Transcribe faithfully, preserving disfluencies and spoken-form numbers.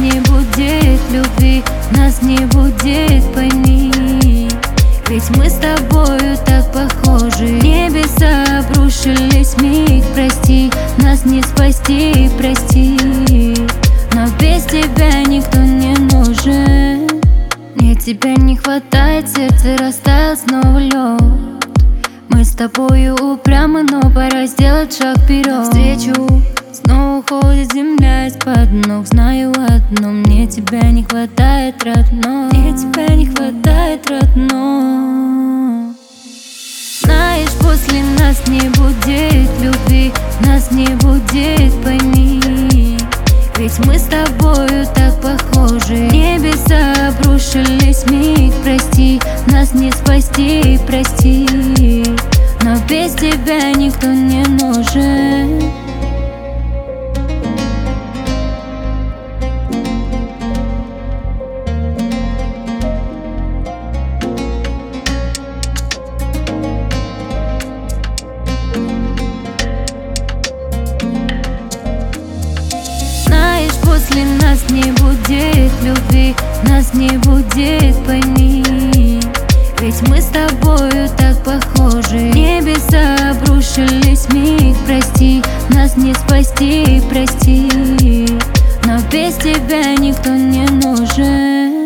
не будет любви, нас не будет, пойми. Ведь мы с тобою так похожи. Небеса обрушились миг, прости, нас не спасти, прости. Но без тебя никто не нужен. Мне тебя не хватает, сердце растаял снова лед. Мы с тобою упрямы, но пора сделать шаг вперед. Встречу снова уходит земля из-под ног. Знаю одно, мне тебя не хватает, родной. Мне тебя не хватает, родной. Знаешь, после нас не будет любви, нас не будет, пойми. Ведь мы с тобою так похожи. Небеса обрушились миг, прости, нас не спасти, прости. Но без тебя никто не нужен. Знаешь, после нас не будет любви, нас не будет, пойми. Ведь мы с тобою так похожи. Небеса обрушились миг, прости, нас не спасти, прости. Но без тебя никто не нужен.